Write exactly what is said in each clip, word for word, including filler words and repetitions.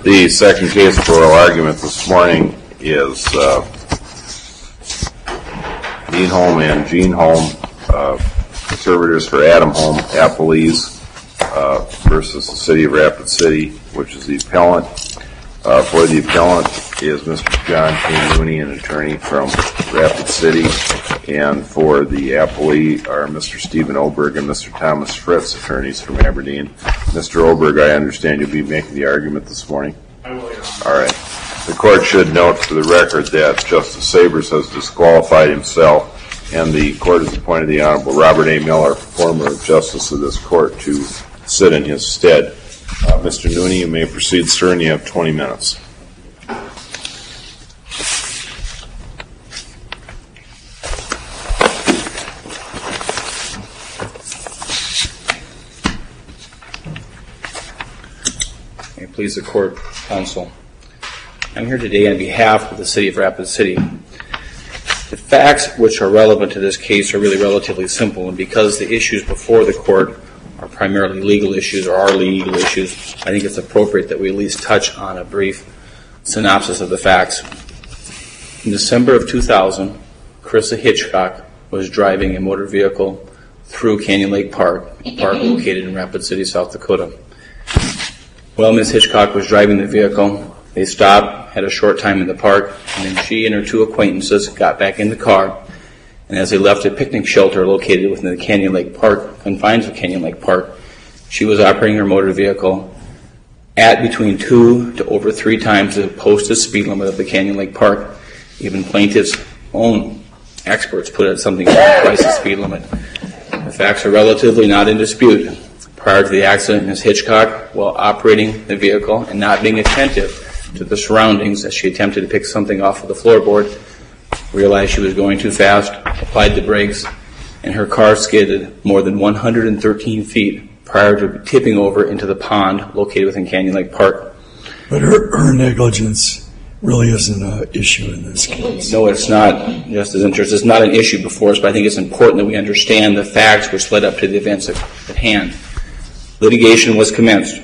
The second case for oral argument this morning is uh, Dean Holm and Jean Holm, uh, conservators for Adam Holm, Appalese, uh, versus the City of Rapid City, which is the appellant. Uh, for the appellant is Mister John K. Mooney, an attorney from Rapid City, and for the appellee are Mister Stephen Oberg and Mister Thomas Fritz, attorneys from Aberdeen. Mister Oberg, I understand you'll be making the argument this morning. I will, Your Honor. All right. The court should note for the record that Justice Sabers has disqualified himself, and the court has appointed the Honorable Robert A. Miller, former justice of this court, to sit in his stead. Uh, Mister Mooney, you may proceed, sir, and you have twenty minutes. May it please the court, counsel. I'm here today on behalf of the City of Rapid City. The facts which are relevant to this case are really relatively simple, and because the issues before the court are primarily legal issues or are legal issues, I think it's appropriate that we at least touch on a brief synopsis of the facts. In December of two thousand, Carissa Hitchcock was driving a motor vehicle through Canyon Lake Park, a park located in Rapid City, South Dakota. While Miz Hitchcock was driving the vehicle, they stopped, had a short time in the park, and then she and her two acquaintances got back in the car. And as they left a picnic shelter located within the Canyon Lake Park, confines of Canyon Lake Park, she was operating her motor vehicle at between two to over three times the posted speed limit of the Canyon Lake Park. Even plaintiff's own experts put it at something like twice the speed limit. The facts are relatively not in dispute. Prior to the accident, Miz Hitchcock, while operating the vehicle and not being attentive to the surroundings as she attempted to pick something off of the floorboard, realized she was going too fast, applied the brakes, and her car skidded more than one hundred thirteen feet prior to tipping over into the pond located within Canyon Lake Park. But her, her negligence really isn't an issue in this case. No, it's not, Justice Interest. It's not an issue before us, but I think it's important that we understand the facts which led up to the events at, at hand. Litigation was commenced.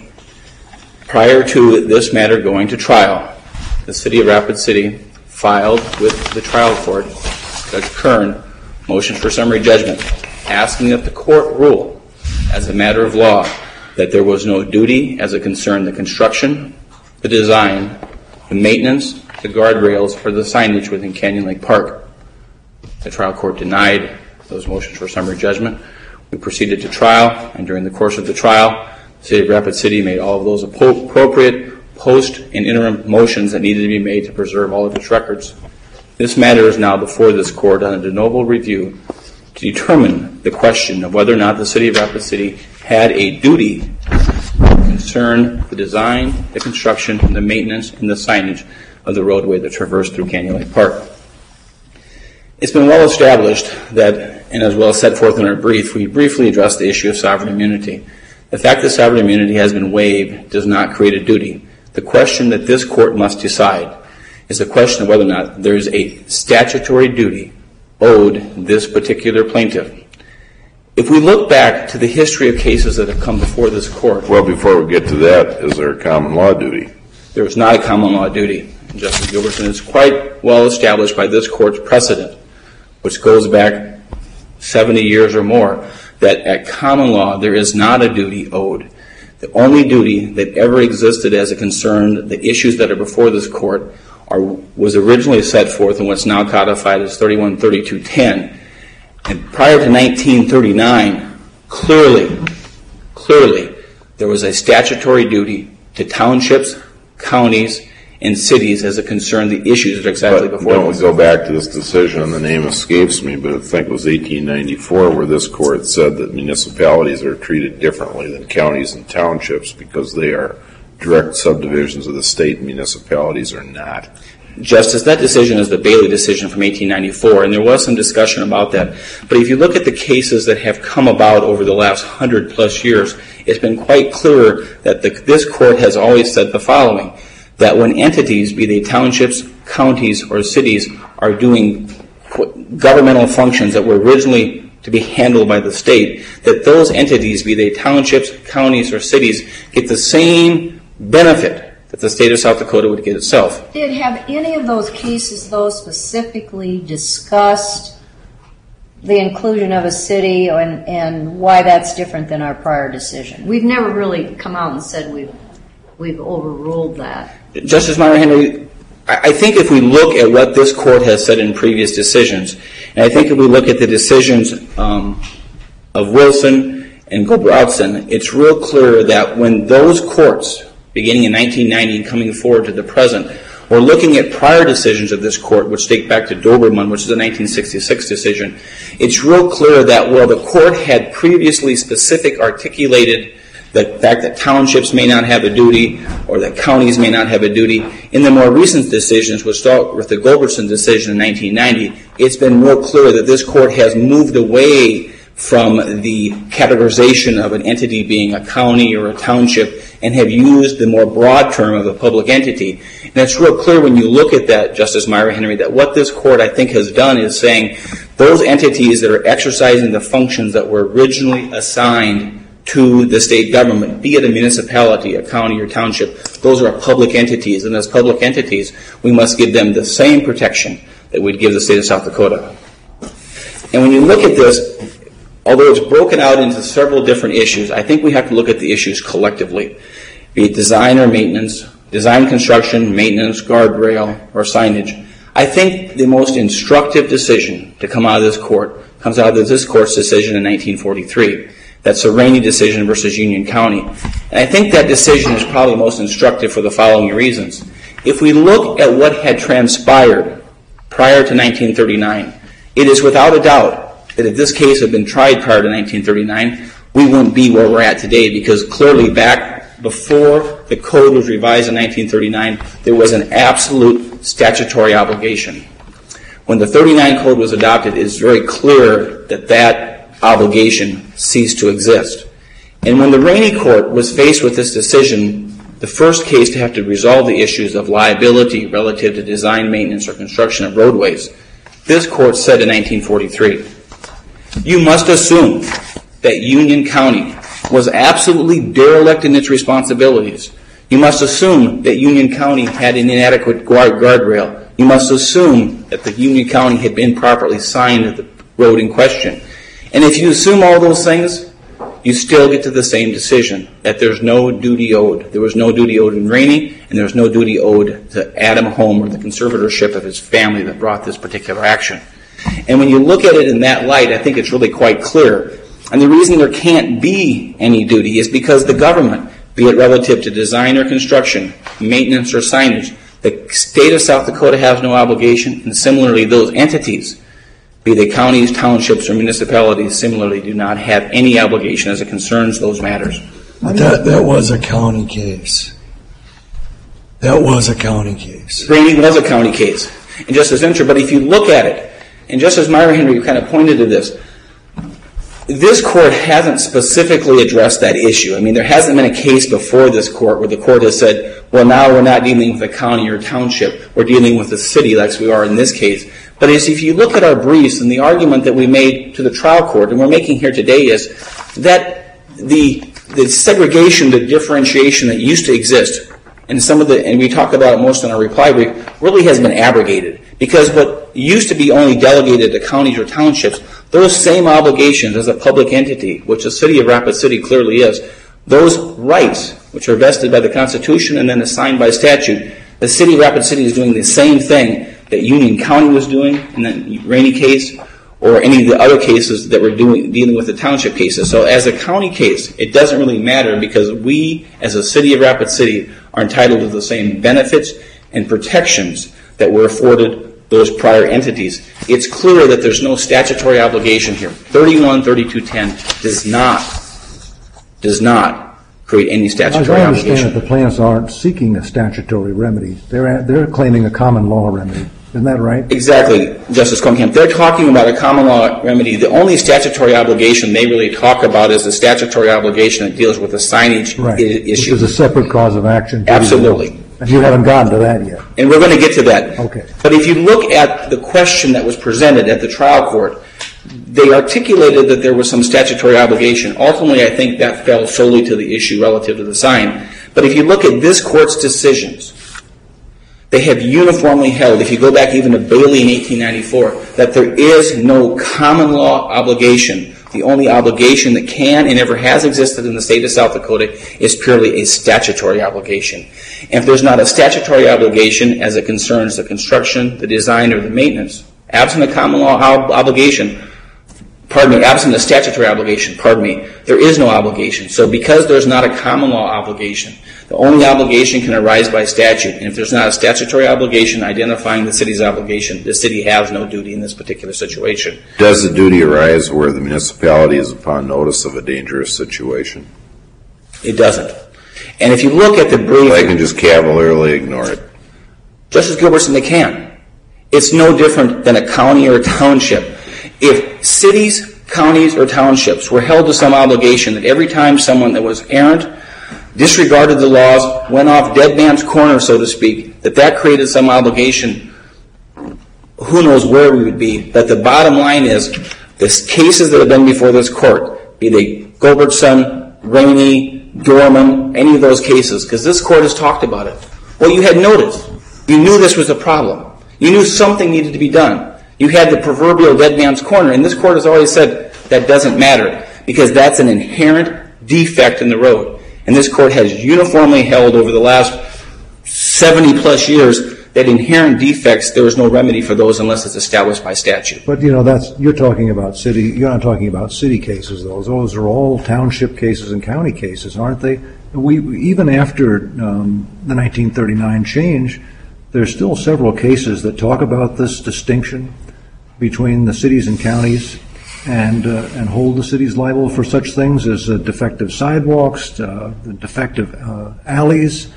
Prior to this matter going to trial, the City of Rapid City filed with the trial court, Judge Kern, motions for summary judgment, asking that the court rule, as a matter of law, that there was no duty as it concerned the construction, the design, the maintenance, the guardrails, or the signage within Canyon Lake Park. The trial court denied those motions for summary judgment. We proceeded to trial, and during the course of the trial, the City of Rapid City made all of those appropriate post and interim motions that needed to be made to preserve all of its records. This matter is now before this court on a de novo review to determine the question of whether or not the City of Rapid City had a duty to concern the design, the construction, the maintenance, and the signage of the roadway that traversed through Canyon Lake Park. It's been well established that, and as well as set forth in our brief, we briefly addressed the issue of sovereign immunity. The fact that sovereign immunity has been waived does not create a duty. The question that this court must decide is the question of whether or not there is a statutory duty owed this particular plaintiff. If we look back to the history of cases that have come before this court... Well, before we get to that, is there a common law duty? There is not a common law duty, Justice Gilbertson. It's quite well established by this court's precedent, which goes back seventy years or more, that at common law there is not a duty owed. The only duty that ever existed as it concerned the issues that are before this court are, was originally set forth in what's now codified as thirty-one thirty-two ten. And prior to nineteen thirty-nine, clearly, clearly, there was a statutory duty to townships, counties, and cities as it concerned the issues that are exactly but before don't us. we go back to this decision, and the name escapes me, but I think it was eighteen ninety-four where this court said that municipalities are treated differently than counties and townships because they are direct subdivisions of the state, and municipalities are not. Justice, that decision is the Bailey decision from eighteen ninety-four, and there was some discussion about that. But if you look at the cases that have come about over the last hundred plus years, it's been quite clear that the, this court has always said the following, that when entities, be they townships, counties, or cities, are doing governmental functions that were originally to be handled by the state, that those entities, be they townships, counties, or cities, get the same benefit that the state of South Dakota would get itself. Did have any of those cases, though, specifically discussed the inclusion of a city and, and why that's different than our prior decision? We've never really come out and said we've, we've overruled that. Justice Myra Henry, I think if we look at what this court has said in previous decisions, and I think if we look at the decisions um, of Wilson and Goldbroudson, it's real clear that when those courts, beginning in nineteen ninety and coming forward to the present, were looking at prior decisions of this court, which date back to Doberman, which is a nineteen sixty-six decision, it's real clear that while the court had previously specific articulated the fact that townships may not have a duty or that counties may not have a duty, in the more recent decisions, which start with the Goldbroudson decision in nineteen ninety, it's been real clear that this court has moved away from the categorization of an entity being a county or a township and have used the more broad term of a public entity. And it's real clear when you look at that, Justice Myra Henry, that what this court, I think, has done is saying those entities that are exercising the functions that were originally assigned to the state government, be it a municipality, a county, or township, those are public entities. And as public entities, we must give them the same protection that we'd give the state of South Dakota. And when you look at this, although it's broken out into several different issues, I think we have to look at the issues collectively, be it design or maintenance, design, construction, maintenance, guardrail, or signage. I think the most instructive decision to come out of this court comes out of this court's decision in nineteen forty-three. That's a Rainey decision versus Union County. And I think that decision is probably most instructive for the following reasons. If we look at what had transpired prior to nineteen thirty-nine, it is without a doubt that if this case had been tried prior to nineteen thirty-nine, we wouldn't be where we're at today, because clearly back before the code was revised in nineteen thirty-nine, there was an absolute statutory obligation. When the thirty-nine code was adopted, it is very clear that that obligation ceased to exist. And when the Rainey court was faced with this decision, the first case to have to resolve the issues of liability relative to design, maintenance, or construction of roadways, this court said in nineteen forty-three, you must assume that Union County was absolutely derelict in its responsibilities. You must assume that Union County had an inadequate guard guardrail. You must assume that the Union County had been improperly signed at the road in question. And if you assume all those things, you still get to the same decision, that there's no duty owed. There was no duty owed in Rainey, and there's no duty owed to Adam Home or the conservatorship of his family that brought this particular action. And when you look at it in that light, I think it's really quite clear. And the reason there can't be any duty is because the government, be it relative to design or construction, maintenance or signage, the state of South Dakota has no obligation, and similarly those entities, be they counties, townships, or municipalities, similarly do not have any obligation as it concerns those matters. But that, that was a county case. That was a county case. Rainey was a county case. And just as interesting, but if you look at it, and just as Myra Henry kind of pointed to this, this court hasn't specifically addressed that issue. I mean, there hasn't been a case before this court where the court has said, well, now we're not dealing with a county or township, we're dealing with a city like we are in this case. But as if you look at our briefs and the argument that we made to the trial court, and we're making here today, is that the, the segregation, the differentiation that used to exist, and some of the, and we talk about it most in our reply brief, really has been abrogated. Because what used to be only delegated to counties or townships, those same obligations as a public entity, which the city of Rapid City clearly is, those rights, which are vested by the Constitution and then assigned by statute, the city of Rapid City is doing the same thing that Union County was doing in the Rainey case, or any of the other cases that we're doing, dealing with the township cases. So as a county case, it doesn't really matter, because we, as a city of Rapid City, are entitled to the same benefits and protections that were afforded those prior entities. It's clear that there's no statutory obligation here. thirty-one thirty-two ten does not, does not create any statutory obligation. I obligation. understand that the plaintiffs aren't seeking a statutory remedy. They're, they're claiming a common law remedy. Isn't that right? Exactly, Justice Cunningham. They're talking about a common law remedy. The only statutory obligation they really talk about is the statutory obligation that deals with the signage right. I- issue. Which is a separate cause of action. Absolutely. And you haven't gotten to that yet. And we're going to get to that. Okay. But if you look at the question that was presented at the trial court, they articulated that there was some statutory obligation. Ultimately, I think that fell solely to the issue relative to the sign. But if you look at this court's decisions, they have uniformly held, if you go back even to Bailey in eighteen ninety-four, that there is no common law obligation. The only obligation that can and ever has existed in the state of South Dakota is purely a statutory obligation. And if there's not a statutory obligation as it concerns the construction, the design, or the maintenance, absent a common law ob- obligation, pardon me, absent a statutory obligation, pardon me, there is no obligation. So because there's not a common law obligation, the only obligation can arise by statute. And if there's not a statutory obligation identifying the city's obligation, the city has no duty in this particular situation. Does the duty arise where the municipality is upon notice of a dangerous situation? It doesn't. And if you look at the brief... They can just cavalierly ignore it. Justice Gilbertson, they can. It's no different than a county or a township. If cities, counties, or townships were held to some obligation that every time someone that was errant, disregarded the laws, went off dead man's corner, so to speak, that that created some obligation, who knows where we would be. But the bottom line is, the cases that have been before this court, be they Gilbertson, Rainey, Dorman, any of those cases, because this court has talked about it. Well, you had noticed. You knew this was a problem. You knew something needed to be done. You had the proverbial dead man's corner, and this court has always said that doesn't matter, because that's an inherent defect in the road. And this court has uniformly held over the last seventy plus years that inherent defects, there is no remedy for those unless it's established by statute. But, you know, that's, you're talking about city, you're not talking about city cases, those. Those are all township cases and county cases, aren't they? We, even after um, the nineteen thirty-nine change, there's still several cases that talk about this distinction between the cities and counties, and uh, and hold the cities liable for such things as uh, defective sidewalks, uh, defective uh, alleys.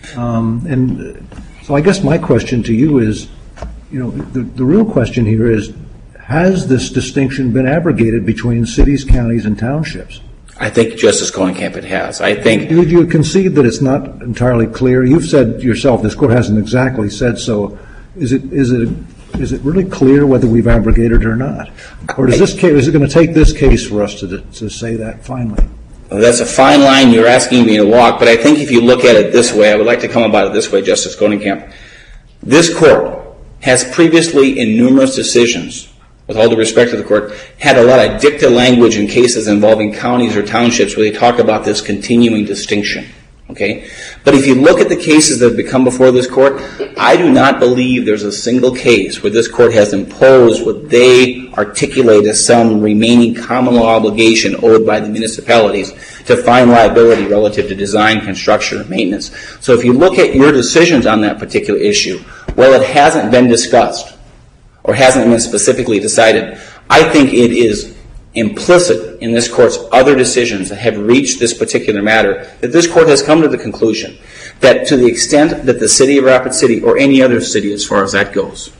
Um, and so I guess my question to you is, you know, the, the real question here is, has this distinction been abrogated between cities, counties, and townships? I think Justice Kohnenkamp it has. I think... Would you concede that it's not entirely clear? You've said yourself this court hasn't exactly said so. Is it is it Is it really clear whether we've abrogated it or not? Or does this case, is it going to take this case for us to, to say that finally? Well, that's a fine line you're asking me to walk, but I think if you look at it this way, I would like to come about it this way, Justice Kohnenkamp. This court has previously, in numerous decisions, with all due respect to the court, had a lot of dicta language in cases involving counties or townships where they talk about this continuing distinction. Okay? But if you look at the cases that have become before this court, I do not believe there's a single case where this court has imposed what they articulate as some remaining common law obligation owed by the municipalities to find liability relative to design, construction, or maintenance. So if you look at your decisions on that particular issue, well, it hasn't been discussed or hasn't been specifically decided. I think it is implicit in this court's other decisions that have reached this particular matter, that this court has come to the conclusion that to the extent that the city of Rapid City, or any other city as far as that goes,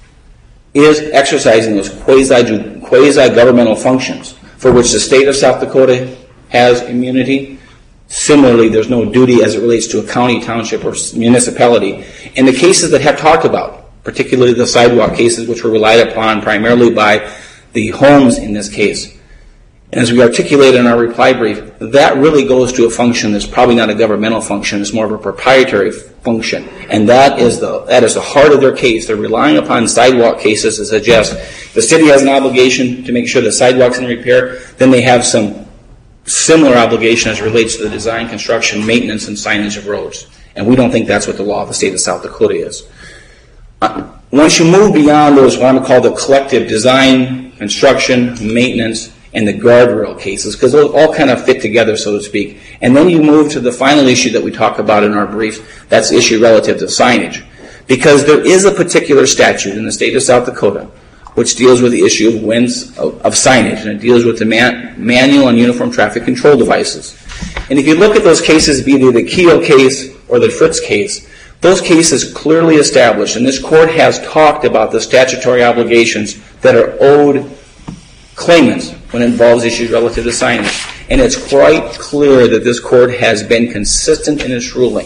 is exercising those quasi, quasi-governmental functions for which the state of South Dakota has immunity, similarly there's no duty as it relates to a county, township, or municipality. In the cases that have talked about, particularly the sidewalk cases which were relied upon primarily by the homes in this case, and as we articulated in our reply brief, that really goes to a function that's probably not a governmental function. It's more of a proprietary function. And that is the that is the heart of their case. They're relying upon sidewalk cases to suggest the city has an obligation to make sure the sidewalk's in repair, then they have some similar obligation as it relates to the design, construction, maintenance, and signage of roads. And we don't think that's what the law of the state of South Dakota is. Uh, once you move beyond those what I'm going to call the collective design, construction, maintenance, and the guardrail cases, because those all kind of fit together, so to speak. And then you move to the final issue that we talk about in our brief, that's the issue relative to signage. Because there is a particular statute in the state of South Dakota which deals with the issue of, winds, of, of signage, and it deals with the man, manual and uniform traffic control devices. And if you look at those cases, be it the Keel case or the Fritz case, those cases clearly established, and this court has talked about the statutory obligations that are owed claimants when it involves issues relative to signage. And it's quite clear that this court has been consistent in its ruling,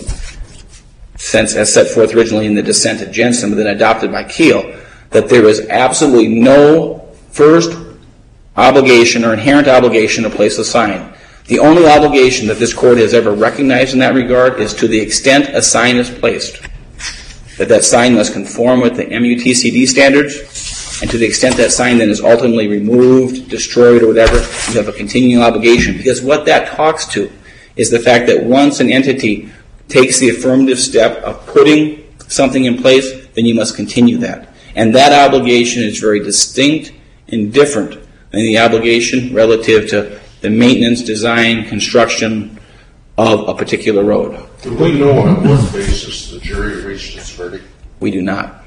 since as set forth originally in the dissent of Jensen, but then adopted by Keel, that there is absolutely no first obligation or inherent obligation to place a sign. The only obligation that this court has ever recognized in that regard is to the extent a sign is placed, that that sign must conform with the M U T C D standards, and to the extent that sign then is ultimately removed, destroyed, or whatever, you have a continuing obligation. Because what that talks to is the fact that once an entity takes the affirmative step of putting something in place, then you must continue that. And that obligation is very distinct and different than the obligation relative to the maintenance, design, construction of a particular road. Do we know on what basis the jury reached its verdict? We do not.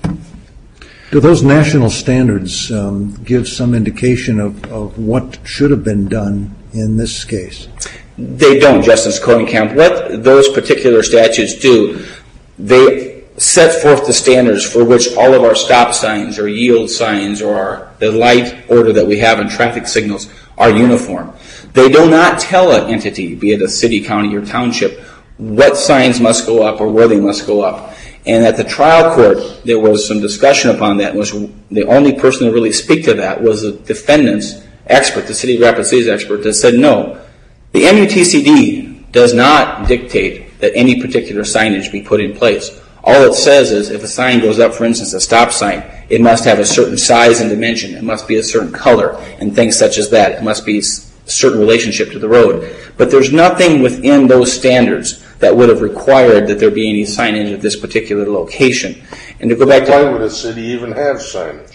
Do those national standards um, give some indication of, of what should have been done in this case? They don't, Justice Kohenkamp. What those particular statutes do, they set forth the standards for which all of our stop signs or yield signs or our, the light order that we have in traffic signals are uniform. They do not tell an entity, be it a city, county, or township, what signs must go up or where they must go up. And at the trial court, there was some discussion upon that. Was the only person to really speak to that was the defendant's expert, the City of Rapid City's expert, that said no. The M U T C D does not dictate that any particular signage be put in place. All it says is if a sign goes up, for instance, a stop sign, it must have a certain size and dimension. It must be a certain color and things such as that. It must be a certain relationship to the road. But there's nothing within those standards that would have required that there be any signage at this particular location. And to go back to... Why would a city even have signage?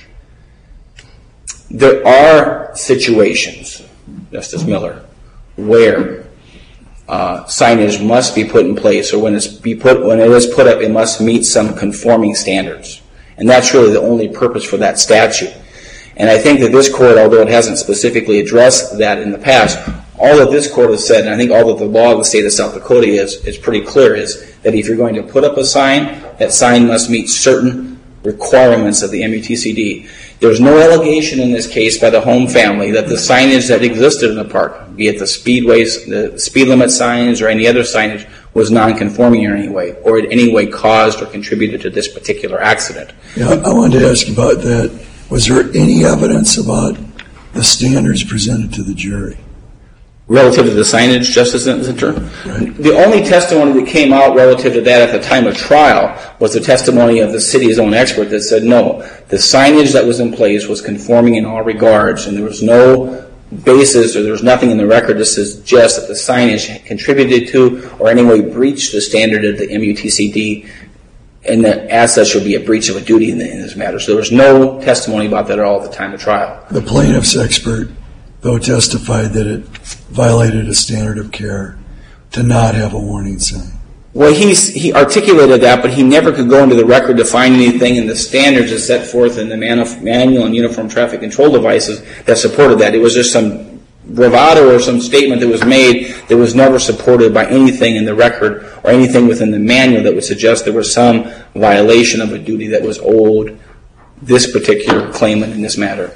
There are situations, Justice Miller, where uh, signage must be put in place, or when it's be put when it is put up, it must meet some conforming standards, and that's really the only purpose for that statute. And I think that this court, although it hasn't specifically addressed that in the past, all that this court has said, and I think all that the law of the state of South Dakota is, is pretty clear, is that if you're going to put up a sign, that sign must meet certain requirements of the M U T C D. There's no allegation in this case by the Home family that the signage that existed in the park, be it the speedways, the speed limit signs, or any other signage, was non-conforming in any way, or in any way caused or contributed to this particular accident. Yeah, I wanted to ask about that. Was there any evidence about the standards presented to the jury? Relative to the signage, Justice Zinter? Right. The only testimony that came out relative to that at the time of trial was the testimony of the city's own expert that said, no, the signage that was in place was conforming in all regards, and there was no basis or there was nothing in the record to suggest that the signage contributed to or in any way breached the standard of the M U T C D, and that as such would be a breach of a duty in, the, in this matter. So there was no testimony about that at all at the time of trial. The plaintiff's expert, though, testified that it violated a standard of care to not have a warning sign. Well, he's, he articulated that, but he never could go into the record to find anything in the standards as set forth in the manuf- manual and uniform traffic control devices that supported that. It was just some bravado or some statement that was made that was never supported by anything in the record or anything within the manual that would suggest there was some violation of a duty that was owed this particular claimant in this matter.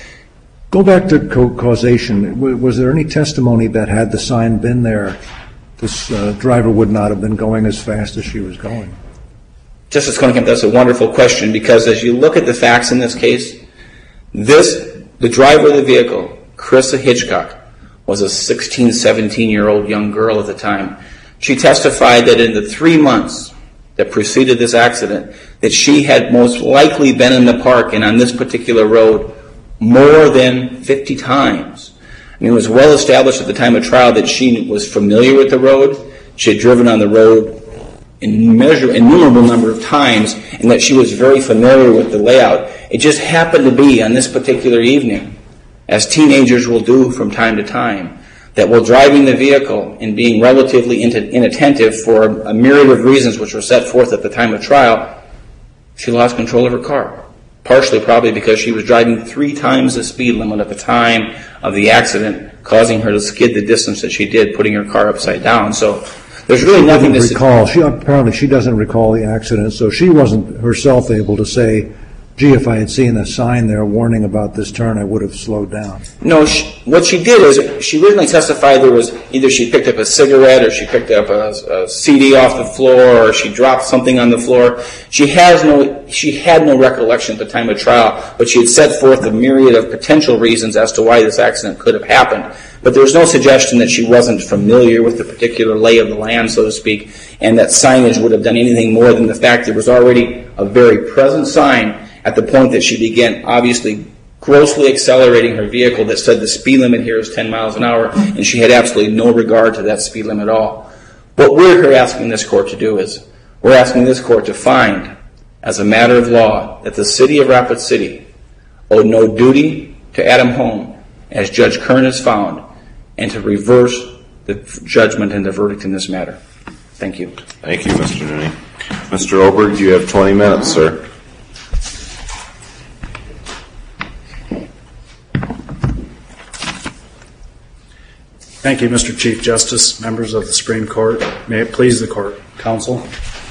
Go back to co- causation. W- was there any testimony that had the sign been there, this uh, driver would not have been going as fast as she was going? Justice Kohenkamp, that's a wonderful question, because as you look at the facts in this case, this, the driver of the vehicle, Carissa Hitchcock, was a sixteen, seventeen-year-old young girl at the time. She testified that in the three months that preceded this accident, that she had most likely been in the park and on this particular road more than fifty times. I mean, it was well established at the time of trial that she was familiar with the road. She had driven on the road in measure, innumerable number of times, and that she was very familiar with the layout. It just happened to be on this particular evening, as teenagers will do from time to time, that while driving the vehicle and being relatively inattentive for a myriad of reasons which were set forth at the time of trial, she lost control of her car. Partially probably because she was driving three times the speed limit at the time of the accident, causing her to skid the distance that she did, putting her car upside down. So there's really nothing to recall. She apparently she doesn't recall the accident, so she wasn't herself able to say gee, if I had seen a sign there warning about this turn, I would have slowed down. No, she, what she did is she originally testified there was either she picked up a cigarette or she picked up a, a C D off the floor or she dropped something on the floor. She has no, she had no recollection at the time of trial, but she had set forth a myriad of potential reasons as to why this accident could have happened. But there was no suggestion that she wasn't familiar with the particular lay of the land, so to speak, and that signage would have done anything more than the fact there was already a very present sign at the point that she began obviously grossly accelerating her vehicle that said the speed limit here is ten miles an hour, and she had absolutely no regard to that speed limit at all. What we're here asking this court to do is we're asking this court to find, as a matter of law, that the city of Rapid City owed no duty to Adam Holm, as Judge Kern has found, and to reverse the judgment and the verdict in this matter. Thank you. Thank you, Mister Nooney. Mister Oberg, you have twenty minutes, sir. Thank you, Mister Chief Justice, members of the Supreme Court. May it please the court, counsel.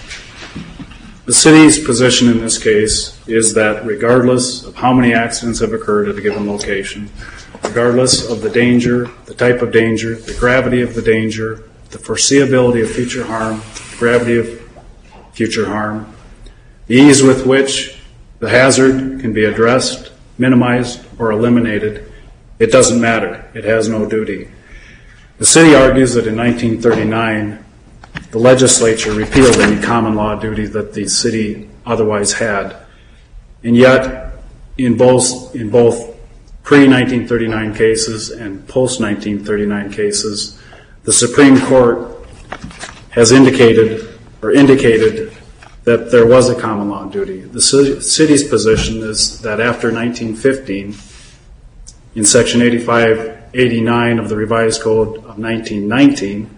The city's position in this case is that regardless of how many accidents have occurred at a given location, regardless of the danger, the type of danger, the gravity of the danger, the foreseeability of future harm, the gravity of future harm, the ease with which the hazard can be addressed, minimized, or eliminated, it doesn't matter. It has no duty. The city argues that in nineteen thirty-nine, the legislature repealed any common law duty that the city otherwise had. And yet, in both, in both pre-nineteen thirty-nine cases and post-nineteen thirty-nine cases, the Supreme Court has indicated or indicated that there was a common law duty. The city's position is that after nineteen fifteen, in Section eighty-five eighty-nine of the Revised Code of nineteen nineteen,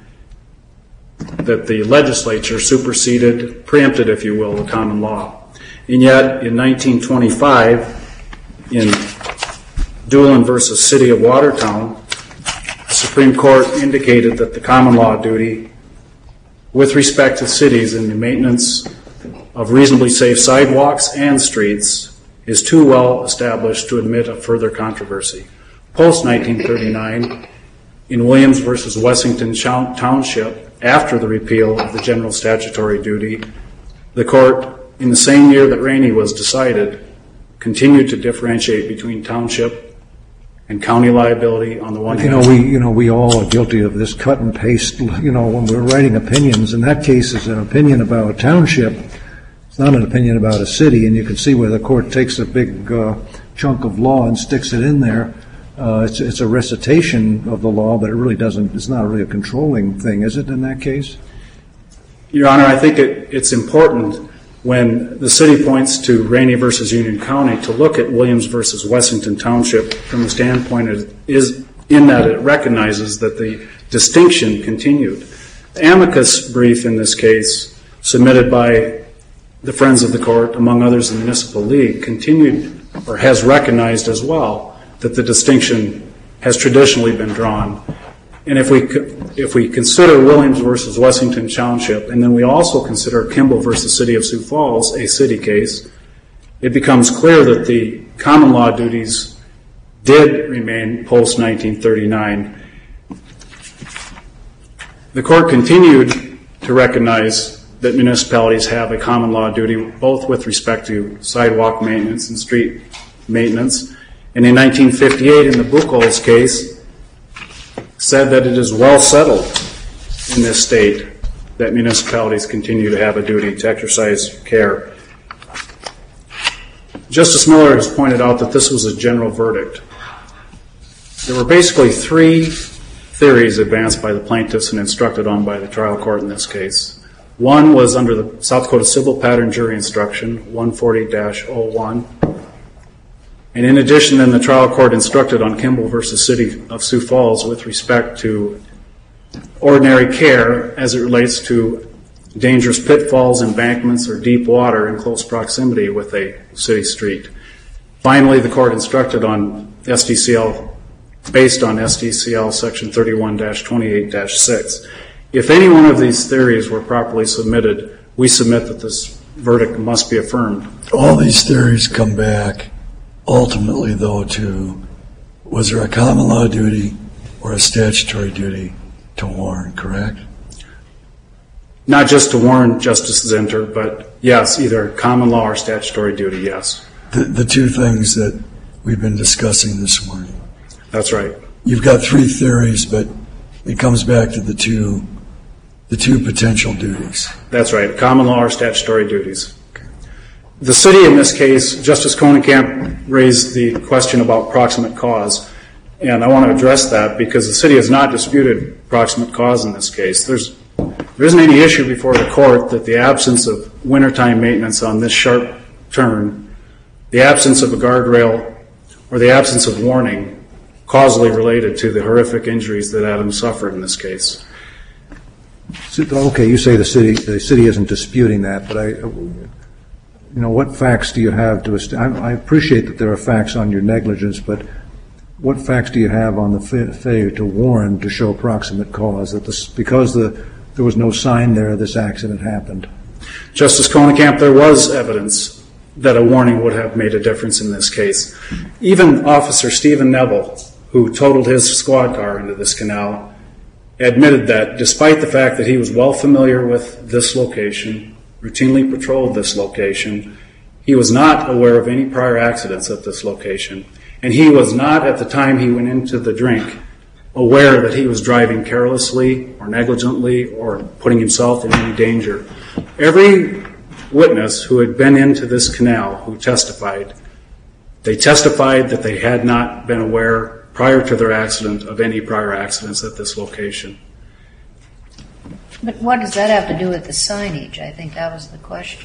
that the legislature superseded, preempted, if you will, the common law. And yet, in nineteen twenty-five, in Doolin versus City of Watertown, the Supreme Court indicated that the common law duty with respect to cities in the maintenance of reasonably safe sidewalks and streets is too well established to admit of further controversy. Post nineteen thirty-nine, in Williams versus Wessington Township, after the repeal of the general statutory duty, the court, in the same year that Rainey was decided, continued to differentiate between township and county liability on the one hand. You know, we you know we all are guilty of this cut and paste. You know, when we're writing opinions, in that case, it's an opinion about a township. It's not an opinion about a city, and you can see where the court takes a big uh, chunk of law and sticks it in there. Uh, it's, it's a recitation of the law, but it really doesn't. It's not really a controlling thing, is it? In that case, Your Honor, I think it, it's important when the city points to Rainey versus Union County to look at Williams versus Wessington Township from the standpoint of, is in that it recognizes that the distinction continued. The amicus brief in this case, submitted by the Friends of the Court, among others the Municipal League, continued or has recognized as well that the distinction has traditionally been drawn. And if we if we consider Williams versus Wessington Township, and then we also consider Kimball versus City of Sioux Falls a city case, it becomes clear that the common law duties did remain post nineteen thirty-nine. The court continued to recognize that municipalities have a common law duty, both with respect to sidewalk maintenance and street maintenance. And in nineteen fifty-eight, in the Buchholz case, said that it is well settled in this state that municipalities continue to have a duty to exercise care. Justice Miller has pointed out that this was a general verdict. There were basically three theories advanced by the plaintiffs and instructed on by the trial court in this case. One was under the South Dakota Civil Pattern Jury Instruction one forty dash oh one. And in addition, then the trial court instructed on Kimball versus City of Sioux Falls with respect to ordinary care as it relates to dangerous pitfalls, embankments, or deep water in close proximity with a city street. Finally, the court instructed on S D C L, based on S D C L section thirty-one dash twenty-eight dash six. If any one of these theories were properly submitted, we submit that this verdict must be affirmed. All these theories come back ultimately, though, to was there a common law duty or a statutory duty to warn, correct? Not just to warn, Justice Zinter, but yes, either common law or statutory duty, yes. The, the two things that we've been discussing this morning. That's right. You've got three theories, but it comes back to the two the two potential duties. That's right, common law or statutory duties. The city in this case, Justice Kohnenkamp raised the question about proximate cause, and I want to address that because the city has not disputed proximate cause in this case. There's, there isn't any issue before the court that the absence of wintertime maintenance on this sharp turn, the absence of a guardrail, or the absence of warning causally related to the horrific injuries that Adam suffered in this case. So, okay, you say the city the city isn't disputing that, but I, you know, what facts do you have to? Est- I, I appreciate that there are facts on your negligence, but what facts do you have on the fa- failure to warn to show proximate cause that this because the there was no sign there this accident happened? Justice Kohnenkamp, there was evidence that a warning would have made a difference in this case. Even Officer Stephen Neville, who totaled his squad car into this canal, admitted that despite the fact that he was well familiar with this location, routinely patrolled this location, he was not aware of any prior accidents at this location. And he was not, at the time he went into the drink, aware that he was driving carelessly or negligently or putting himself in any danger. Every witness who had been into this canal who testified, they testified that they had not been aware prior to their accident of any prior accidents at this location. But what does that have to do with the signage? I think that was the question.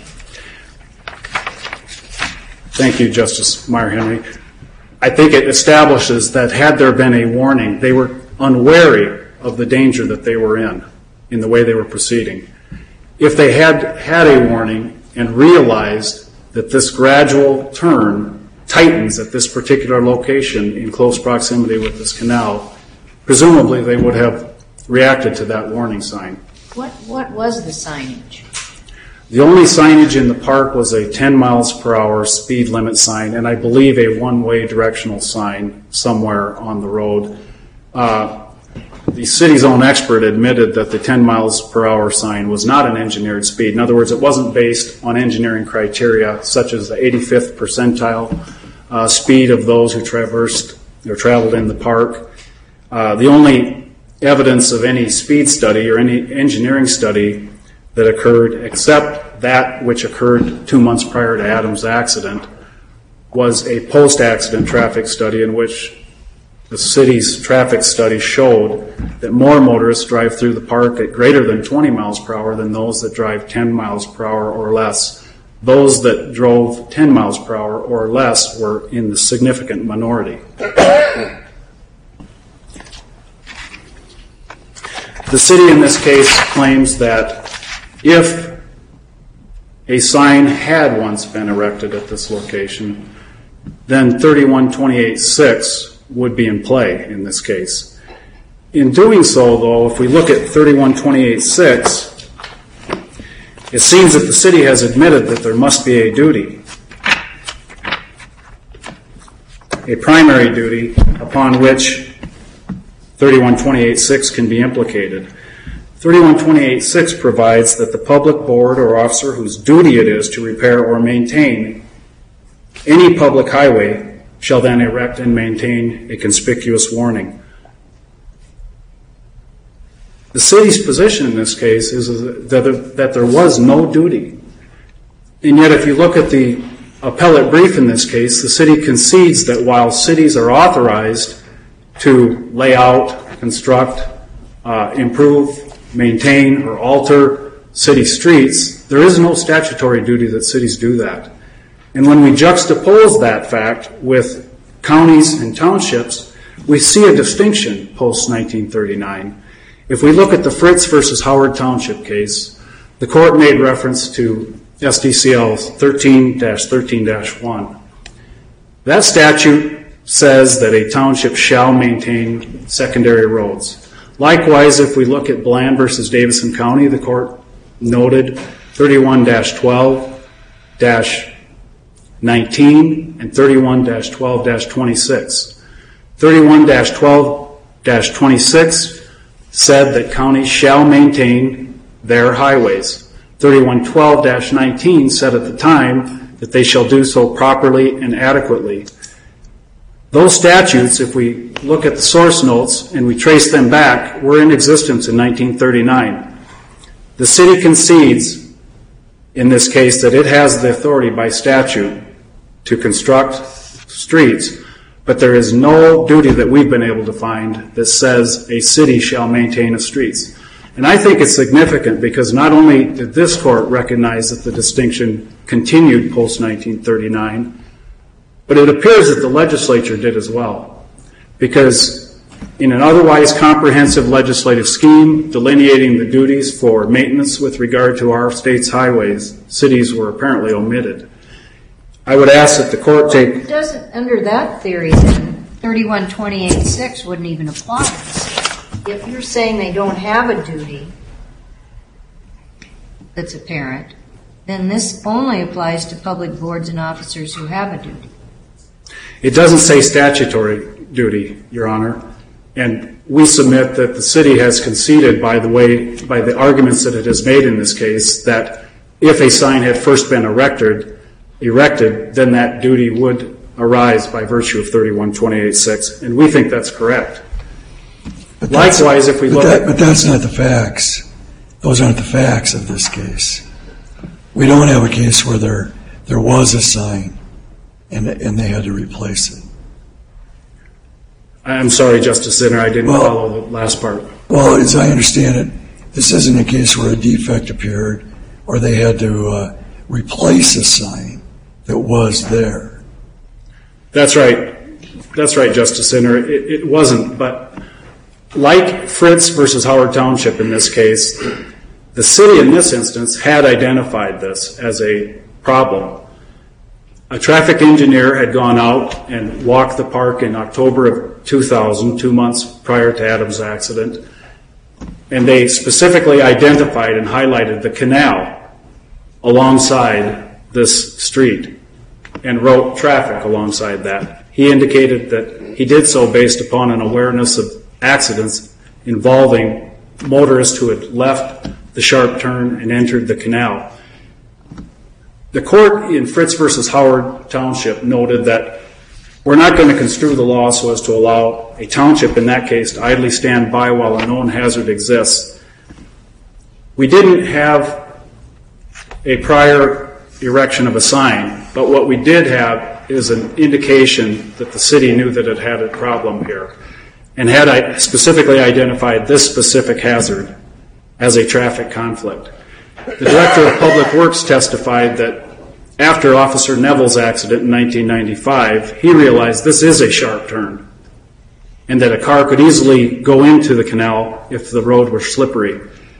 Thank you, Justice Meyer-Henry. I think it establishes that had there been a warning, they were unwary of the danger that they were in, in the way they were proceeding. If they had had a warning and realized that this gradual turn tightens at this particular location in close proximity with this canal, presumably they would have reacted to that warning sign. What what was the signage? The only signage in the park was a ten miles per hour speed limit sign, and I believe a one-way directional sign somewhere on the road. Uh, the city's own expert admitted that the ten miles per hour sign was not an engineered speed. In other words, it wasn't based on engineering criteria such as the eighty-fifth percentile uh, speed of those who traversed or traveled in the park. Uh, the only evidence of any speed study or any engineering study that occurred, except that which occurred two months prior to Adam's accident, was a post-accident traffic study in which the city's traffic study showed that more motorists drive through the park at greater than twenty miles per hour than those that drive ten miles per hour or less. Those that drove ten miles per hour or less were in the significant minority. The city in this case claims that if a sign had once been erected at this location, then thirty-one twenty-eight six would be in play in this case. In doing so, though, if we look at thirty-one twenty-eight six, it seems that the city has admitted that there must be a duty, a primary duty upon which thirty-one twenty-eight six can be implicated. thirty-one twenty-eight six provides that the public board or officer whose duty it is to repair or maintain any public highway shall then erect and maintain a conspicuous warning. The city's position in this case is that there was no duty. And yet if you look at the appellate brief in this case, the city concedes that while cities are authorized to lay out, construct, uh, improve, maintain, or alter city streets, there is no statutory duty that cities do that. And when we juxtapose that fact with counties and townships, we see a distinction post nineteen thirty-nine. If we look at the Fritz versus Howard Township case, the court made reference to S D C L thirteen dash thirteen dash one. That statute says that a township shall maintain secondary roads. Likewise, if we look at Bland versus Davison County, the court noted thirty-one dash twelve nineteen and thirty-one twelve twenty-six. thirty-one twelve twenty-six said that counties shall maintain their highways. thirty-one twelve nineteen said at the time that they shall do so properly and adequately. Those statutes, if we look at the source notes and we trace them back, were in existence in nineteen thirty-nine. The city concedes in this case that it has the authority by statute to construct streets, but there is no duty that we've been able to find that says a city shall maintain its streets. And I think it's significant because not only did this court recognize that the distinction continued post nineteen thirty-nine, but it appears that the legislature did as well. Because in an otherwise comprehensive legislative scheme delineating the duties for maintenance with regard to our state's highways, cities were apparently omitted. I would ask that the court take... Doesn't, under that theory, then thirty-one twenty-eight six wouldn't even apply. If you're saying they don't have a duty that's apparent, then this only applies to public boards and officers who have a duty. It doesn't say statutory duty, Your Honor, and we submit that the city has conceded by the way, by the arguments that it has made in this case, that if a sign had first been erected, erected, then that duty would arise by virtue of thirty-one twenty-eight six, and we think that's correct. But Likewise, if we but look that, at... But that's not the facts. Those aren't the facts of this case. We don't have a case where there there was a sign and and they had to replace it. I'm sorry, Justice Zinner, I didn't well, follow the last part. Well, as I understand it, this isn't a case where a defect appeared or they had to uh, replace a sign that was there. That's right. That's right, Justice Zinner. It, it wasn't, but like Fritz versus Howard Township in this case, the city in this instance had identified this as a problem. A traffic engineer had gone out and walked the park in October of two thousand, two months prior to Adam's accident, and they specifically identified and highlighted the canal alongside this street and wrote traffic alongside that. He indicated that he did so based upon an awareness of accidents involving motorists who had left the sharp turn and entered the canal. The court in Fritz versus Howard Township noted that we're not going to construe the law so as to allow a township in that case to idly stand by while a known hazard exists. We didn't have a prior erection of a sign, but what we did have is an indication that the city knew that it had a problem here and had specifically identified this specific hazard as a traffic conflict. The Director of Public Works testified that after Officer Neville's accident in nineteen ninety-five, he realized this is a sharp turn and that a car could easily go into the canal if the road were slippery.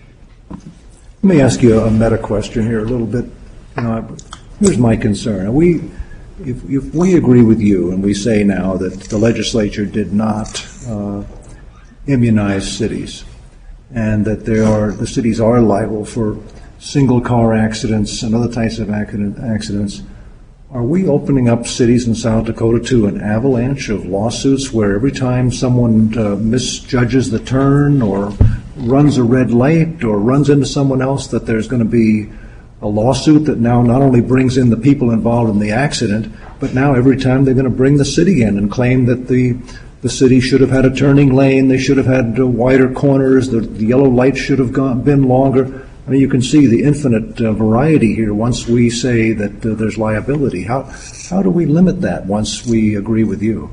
Let me ask you a meta question here a little bit. You know, here's my concern. We, if, if we agree with you and we say now that the legislature did not uh, immunize cities and that there are, the cities are liable for single car accidents and other types of accident, accidents, are we opening up cities in South Dakota to an avalanche of lawsuits where every time someone uh, misjudges the turn or runs a red light or runs into someone else that there's going to be a lawsuit that now not only brings in the people involved in the accident, but now every time they're going to bring the city in and claim that the the city should have had a turning lane, they should have had uh, wider corners, the, the yellow light should have gone, been longer. I mean, you can see the infinite uh, variety here once we say that uh, there's liability. How how do we limit that once we agree with you?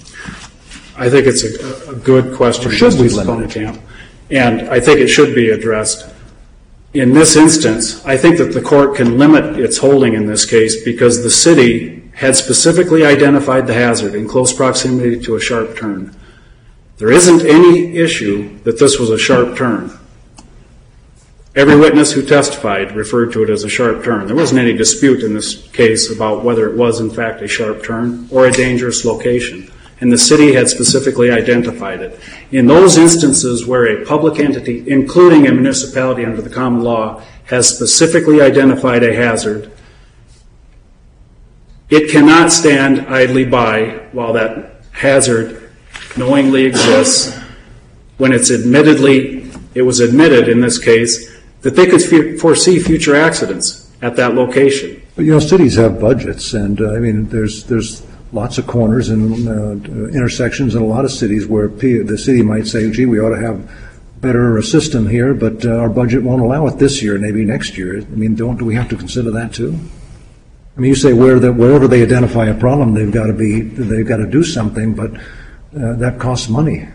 I think it's a, a good question. Or should we Justice limit it? Bonenkamp. And I think it should be addressed. In this instance, I think that the court can limit its holding in this case because the city had specifically identified the hazard in close proximity to a sharp turn. There isn't any issue that this was a sharp turn. Every witness who testified referred to it as a sharp turn. There wasn't any dispute in this case about whether it was in fact a sharp turn or a dangerous location. And the city had specifically identified it. In those instances where a public entity, including a municipality under the common law, has specifically identified a hazard, It cannot stand idly by while that hazard knowingly exists when it's admittedly, it was admitted in this case, that they could f- foresee future accidents at that location. But, you know, cities have budgets, and, uh, I mean, there's there's lots of corners and uh, intersections in a lot of cities where P- the city might say, gee, we ought to have better system here, but uh, our budget won't allow it this year, maybe next year. I mean, don't do we have to consider that too? I mean, you say where that wherever they identify a problem, they've got to be they've got to do something, but uh, that costs money.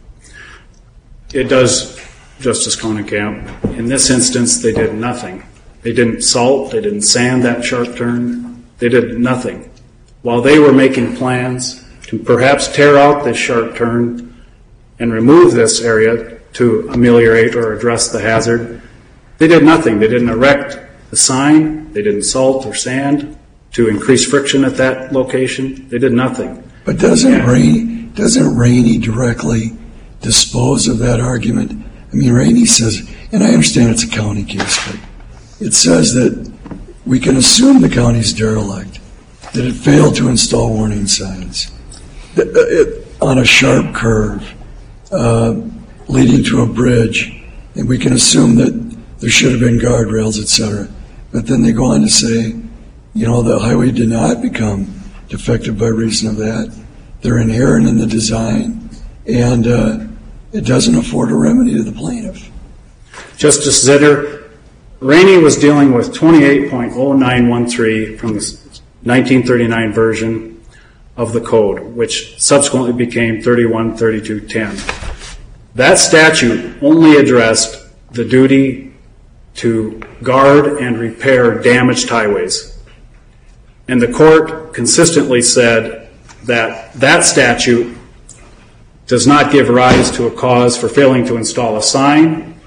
It does, Justice Kohnenkamp. In this instance, they did nothing. They didn't salt, they didn't sand that sharp turn, they did nothing. While they were making plans to perhaps tear out this sharp turn and remove this area to ameliorate or address the hazard, they did nothing. They didn't erect the sign, they didn't salt or sand to increase friction at that location. They did nothing. But doesn't Rainey, doesn't Rainey directly dispose of that argument? I mean, Rainey says, and I understand it's a county case, but it says that we can assume the county's derelict, that it failed to install warning signs that, uh, it, on a sharp curve uh, leading to a bridge, and we can assume that there should have been guardrails, et cetera. But then they go on to say, you know, the highway did not become defective by reason of that. They're inherent in the design, and uh, it doesn't afford a remedy to the plaintiff. Justice Zitter, Rainey was dealing with twenty-eight point oh nine one three from the nineteen thirty-nine version of the code, which subsequently became thirty-one thirty-two ten. That statute only addressed the duty to guard and repair damaged highways. And the court consistently said that that statute does not give rise to a cause for failing to install a sign.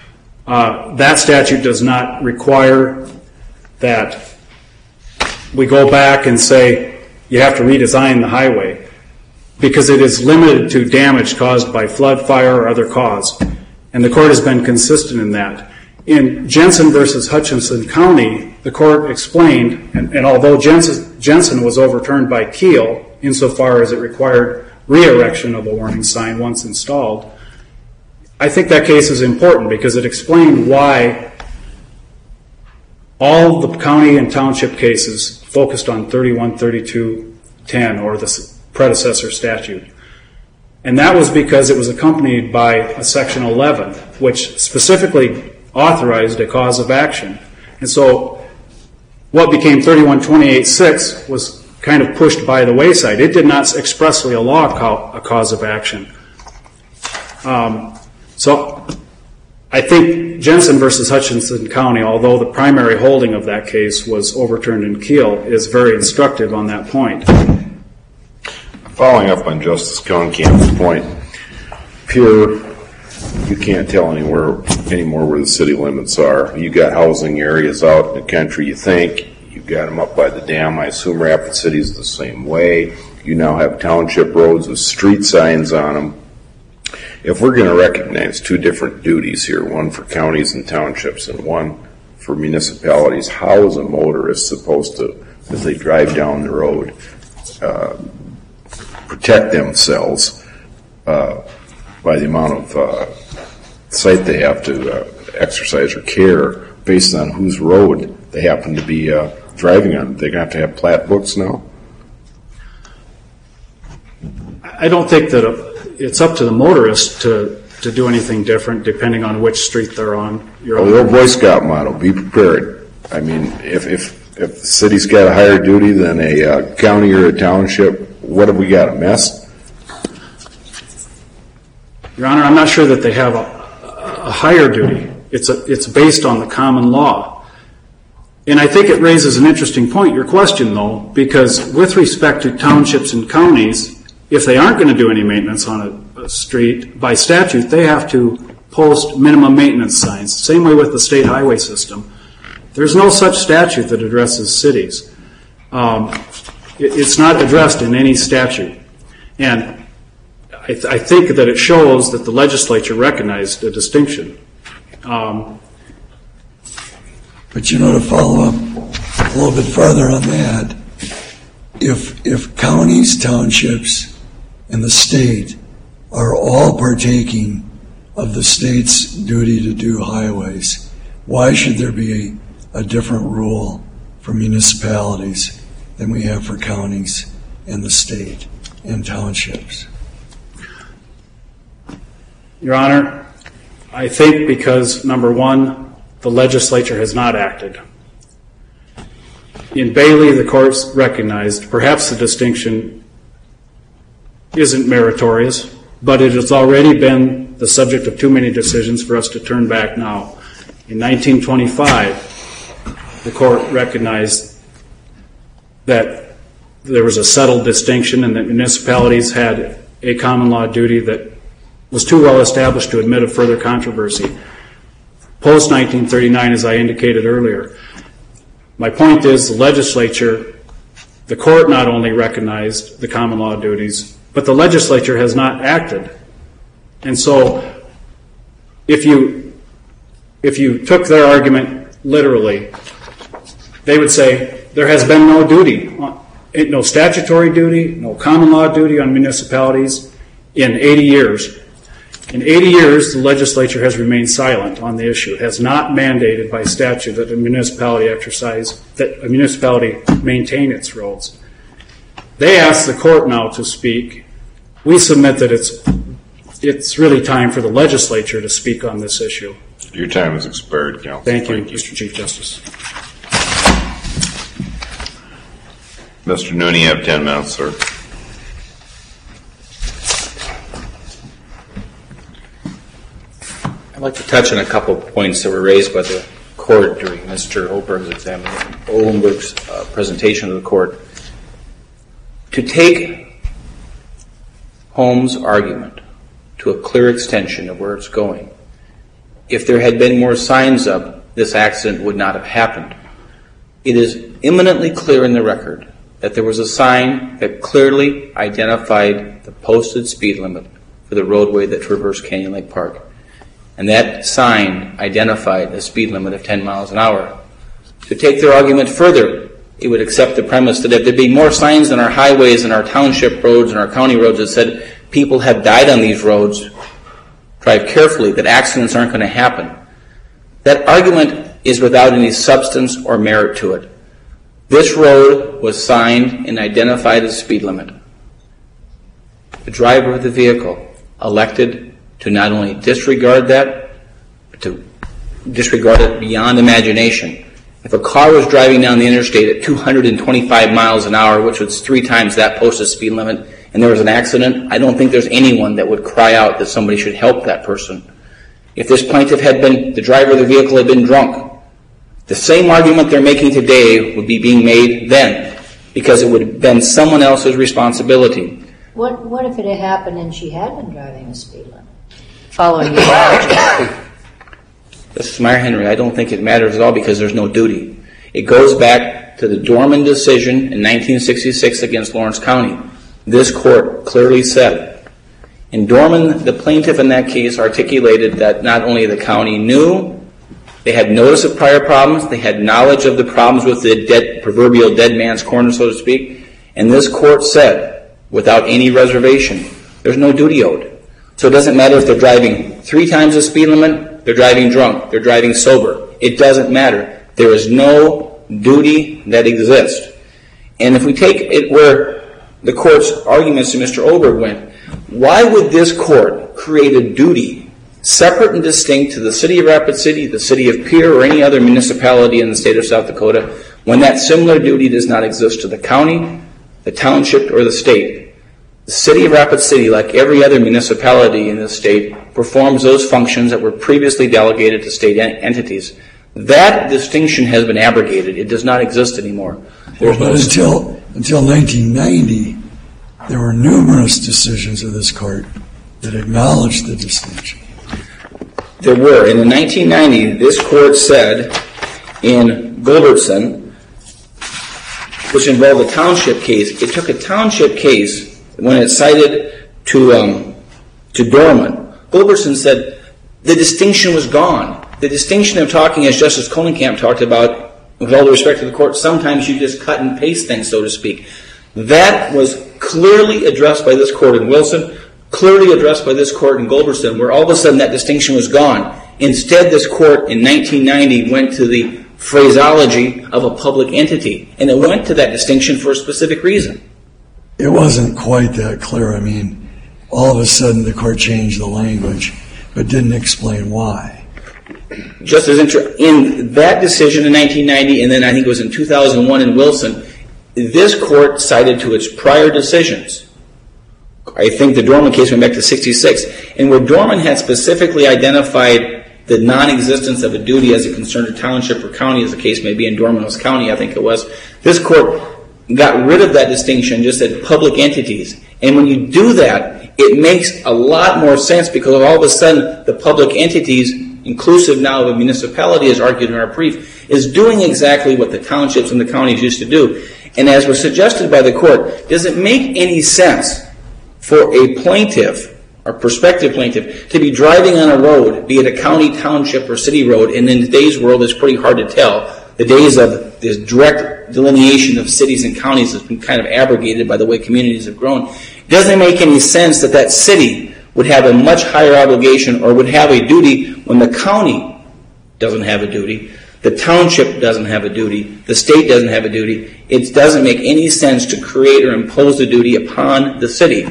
Uh, that statute does not require that we go back and say you have to redesign the highway, because it is limited to damage caused by flood, fire, or other cause. And the court has been consistent in that. In Jensen versus Hutchinson County, the court explained, and, and although Jensen, Jensen was overturned by Keel insofar as it required re-erection of a warning sign once installed, I think that case is important because it explained why all the county and township cases focused on thirty-one thirty-two ten, or the predecessor statute. And that was because it was accompanied by a section eleven, which specifically authorized a cause of action. And so what became thirty-one twenty-eight six was kind of pushed by the wayside. It did not expressly allow a cause of action. Um, so I think Jensen versus Hutchinson County, although the primary holding of that case was overturned in Keel, is very instructive on that point. Following up on Justice Kohnenkamp's point, Pierre, you can't tell anywhere anymore where the city limits are. You got housing areas out in the country, you think. You've got them up by the dam. I assume Rapid City is the same way. You now have township roads with street signs on them. If we're going to recognize two different duties here, one for counties and townships and one for municipalities, how is a motorist supposed to, as they drive down the road, uh, protect themselves uh, by the amount of uh, sight they have to uh, exercise or care based on whose road they happen to be uh, driving on? They're going to have to have plat books now? I don't think that it's up to the motorist to, to do anything different depending on which street they're on. Well, the old Boy Scout motto, be prepared. I mean, if, if, if the city's got a higher duty than a uh, county or a township, what have we got, a mess? Your Honor, I'm not sure that they have a, a higher duty. It's, a, it's based on the common law. And I think it raises an interesting point, your question, though, because with respect to townships and counties, if they aren't going to do any maintenance on a, a street, by statute, they have to post minimum maintenance signs. Same way with the state highway system. There's no such statute that addresses cities. Um, it, it's not addressed in any statute. And I, th- I think that it shows that the legislature recognized a distinction. Um, But you know, to follow up a little bit further on that, if, if counties, townships, and the state are all partaking of the state's duty to do highways, why should there be a, a different rule for municipalities than we have for counties and the state and townships? Your Honor, I think because, number one, the legislature has not acted. In Bailey, the courts recognized perhaps the distinction isn't meritorious, but it has already been the subject of too many decisions for us to turn back now. In nineteen twenty-five, the court recognized that there was a settled distinction and that municipalities had a common law duty that was too well established to admit of further controversy. Post nineteen thirty-nine, as I indicated earlier, my point is the legislature, the court not only recognized the common law duties, but the legislature has not acted. And so if you if you took their argument literally, they would say there has been no duty, no statutory duty, no common law duty on municipalities in eighty years. In eighty years, the legislature has remained silent on the issue. It has not mandated by statute that a municipality exercise, that a municipality maintain its roads. They ask the court now to speak. We submit that it's it's really time for the legislature to speak on this issue. Your time has expired, Counsel. Thank you, Thank you. Mister Chief Justice. Mister Nooney, you have ten minutes, sir. I'd like to touch on a couple of points that were raised by the court during Mister Oberg's examination, Oberg's uh, presentation to the court. To take Holmes' argument to a clear extension of where it's going, if there had been more signs up, this accident would not have happened. It is imminently clear in the record that there was a sign that clearly identified the posted speed limit for the roadway that traversed Canyon Lake Park. And that sign identified a speed limit of ten miles an hour. To take their argument further, it would accept the premise that if there be more signs on our highways and our township roads and our county roads that said people have died on these roads, drive carefully, that accidents aren't going to happen. That argument is without any substance or merit to it. This road was signed and identified as speed limit. The driver of the vehicle elected to not only disregard that, but to disregard it beyond imagination. If a car was driving down the interstate at two hundred twenty-five miles an hour, which was three times that posted speed limit, and there was an accident, I don't think there's anyone that would cry out that somebody should help that person. If this plaintiff had been, the driver of the vehicle had been drunk, the same argument they're making today would be being made then, because it would have been someone else's responsibility. What what if it had happened and she had been driving a speed limit? Following your logic. Mister Meyer-Henry, I don't think it matters at all because there's no duty. It goes back to the Dorman decision in nineteen sixty-six against Lawrence County. This court clearly said, in Dorman, the plaintiff in that case articulated that not only the county knew, they had notice of prior problems, they had knowledge of the problems with the dead, proverbial dead man's corner, so to speak, and this court said, without any reservation, there's no duty owed. So it doesn't matter if they're driving three times the speed limit, they're driving drunk, they're driving sober. It doesn't matter. There is no duty that exists. And if we take it where the court's arguments to Mister Oberg went, why would this court create a duty separate and distinct to the city of Rapid City, the city of Pierre, or any other municipality in the state of South Dakota when that similar duty does not exist to the county, the township, or the state? The city of Rapid City, like every other municipality in the state, performs those functions that were previously delegated to state en- entities. That distinction has been abrogated. It does not exist anymore. There's but no until until nineteen ninety, there were numerous decisions of this court that acknowledged the distinction. There were. And in nineteen ninety, this court said in Gulbertson, which involved a township case, it took a township case when it cited to um, to Dorman. Gulbertson said the distinction was gone. The distinction of talking, as Justice Kolenkamp talked about, with all the respect to the court, sometimes you just cut and paste things, so to speak. That was clearly addressed by this court in Wilson, clearly addressed by this court in Goldberson, where all of a sudden that distinction was gone. Instead, this court in nineteen ninety went to the phraseology of a public entity, and it went to that distinction for a specific reason. It wasn't quite that clear. I mean, all of a sudden the court changed the language, but didn't explain why. Just as inter- in that decision in nineteen ninety, and then I think it was in two thousand one in Wilson, this court cited to its prior decisions. I think the Dorman case went back to sixty-six, and where Dorman had specifically identified the non-existence of a duty as it concerned a township or county, as the case may be in Dorman County, I think it was, this court got rid of that distinction, just said public entities. And when you do that, it makes a lot more sense, because all of a sudden the public entities, inclusive now of a municipality, as argued in our brief, is doing exactly what the townships and the counties used to do. And as was suggested by the court, does it make any sense for a plaintiff or prospective plaintiff to be driving on a road, be it a county, township, or city road, and in today's world it's pretty hard to tell. The days of this direct delineation of cities and counties has been kind of abrogated by the way communities have grown. It doesn't make any sense that that city would have a much higher obligation or would have a duty when the county doesn't have a duty, the township doesn't have a duty, the state doesn't have a duty. It doesn't make any sense to create or impose a duty upon the city.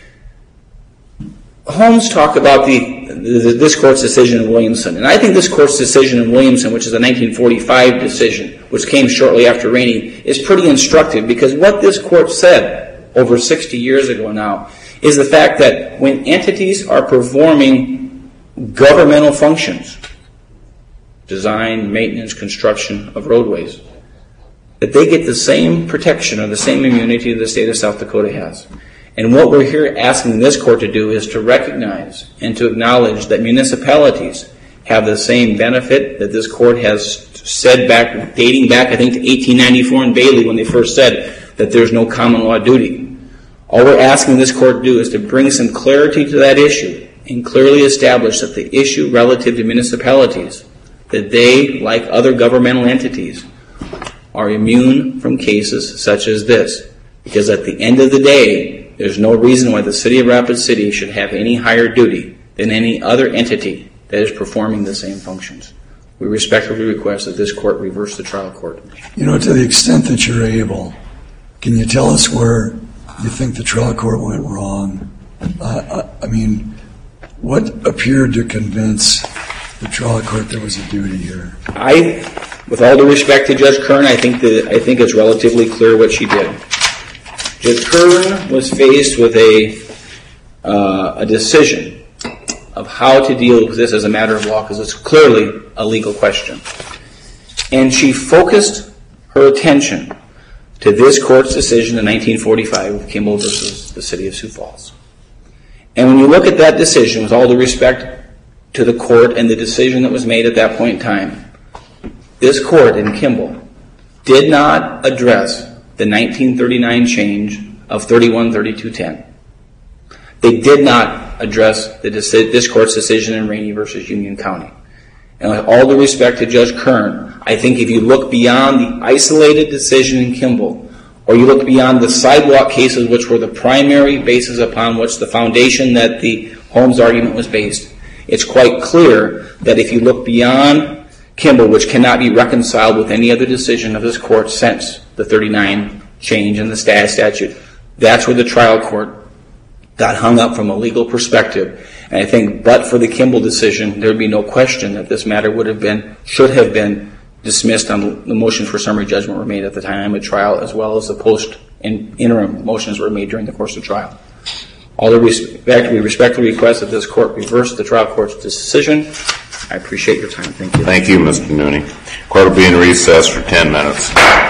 Holmes talked about the, the this court's decision in Williamson, and I think this court's decision in Williamson, which is a nineteen forty-five decision, which came shortly after Rainey, is pretty instructive, because what this court said over sixty years ago now is the fact that when entities are performing governmental functions, design, maintenance, construction of roadways, that they get the same protection or the same immunity the state of South Dakota has. And what we're here asking this court to do is to recognize and to acknowledge that municipalities have the same benefit that this court has said back, dating back, I think, to eighteen ninety-four in Bailey, when they first said that there's no common law duty. All we're asking this court to do is to bring some clarity to that issue and clearly establish that the issue relative to municipalities, that they, like other governmental entities, are immune from cases such as this. Because at the end of the day, there's no reason why the city of Rapid City should have any higher duty than any other entity that is performing the same functions. We respectfully request that this court reverse the trial court. You know, to the extent that you're able, can you tell us where you think the trial court went wrong? Uh, I mean, what appeared to convince the trial court there was a duty here? I, with all due respect to Judge Kern, I think that I think it's relatively clear what she did. Judge Kern was faced with a uh, a decision of how to deal with this as a matter of law, because it's clearly a legal question. And she focused her attention to this court's decision in nineteen forty-five with Kimball versus the city of Sioux Falls. And when you look at that decision, with all due respect to the court and the decision that was made at that point in time, this court in Kimball did not address the nineteen thirty-nine change of thirty-one thirty-two ten. They did not address the deci- this court's decision in Rainey versus Union County. And with all due respect to Judge Kern, I think if you look beyond the isolated decision in Kimball, or you look beyond the sidewalk cases, which were the primary basis upon which the foundation that the Holmes argument was based, it's quite clear that if you look beyond Kimball, which cannot be reconciled with any other decision of this court since the thirty-nine change in the statute, that's where the trial court got hung up from a legal perspective. And I think, but for the Kimball decision, there would be no question that this matter would have been, should have been dismissed on the motion for summary judgment were made at the time of trial, as well as the post and interim motions were made during the course of trial. All due respect, we respectfully request that this court reverse the trial court's decision. I appreciate your time. Thank you. Thank you, Mister Nooney. Court will be in recess for ten minutes.